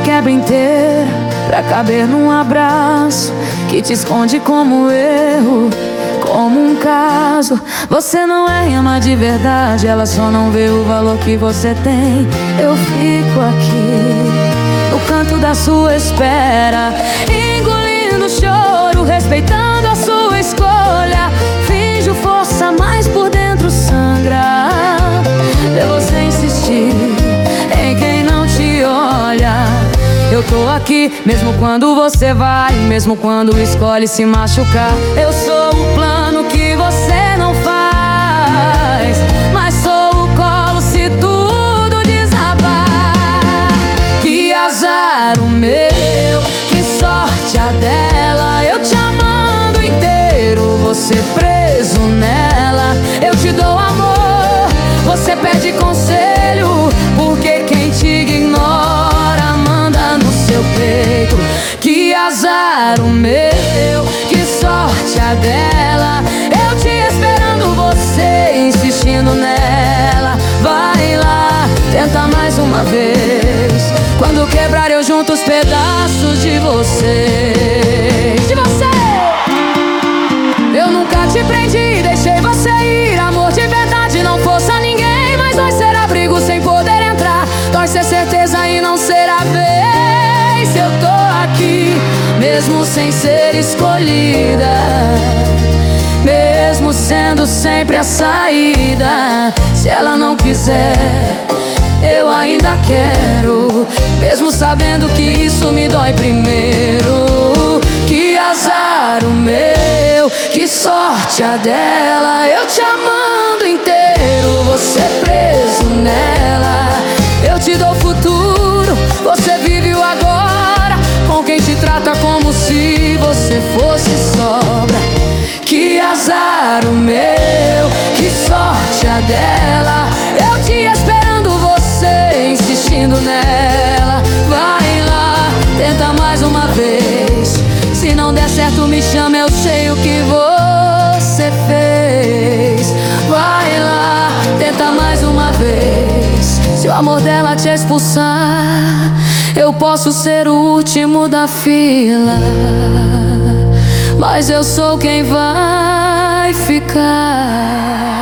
quebra inteira pra caber num abraço que te esconde como erro, como um caso. Você não é e ama de verdade, ela só não vê o valor que você tem. Eu fico aqui no canto da sua espera, engolindo o choro, respeitando a sua escolha. Finjo força, mas por dentro sangra. Ver você insistir em quem não te olha. Eu tô aqui, mesmo quando você vai, mesmo quando escolhe se machucar. Eu sou o plano que você não faz, mas sou o colo se tudo desabar. Que azar o meu, que sorte a dela. Eu te amando inteiro, você preso nela. Eu te dou amor, você pede conselho, porque quem te ignora manda no seu peito. Que azar o meu, que sorte a dela. Eu te esperando, você insistindo nela. Vai lá, tenta mais uma vez. Quando quebrar eu junto os pedaços de você. De você! Eu nunca te prendi, deixei você ir. Amor de verdade, não força ninguém. Mas dói ser abrigo sem poder entrar. Dói ser certeza e não ser a vez. Eu tô aqui, mesmo sem ser escolhida, mesmo sendo sempre a saída. Se ela não quiser, eu ainda quero, mesmo sabendo que isso me dói primeiro. Que azar o meu, que sorte a dela. Eu te amando inteiro, você preso nela. Eu te dou futuro, você vive o agora, com quem te trata como se você fosse sobra. Que azar o meu, que sorte a dela. Eu te esperando, você insistindo nela. Vai lá, tenta mais uma vez. Se não der certo me chama, eu sei o que você fez. Vai lá, tenta mais uma vez. Se o amor dela te expulsar, eu posso ser o último da fila, mas eu sou quem vai ficar.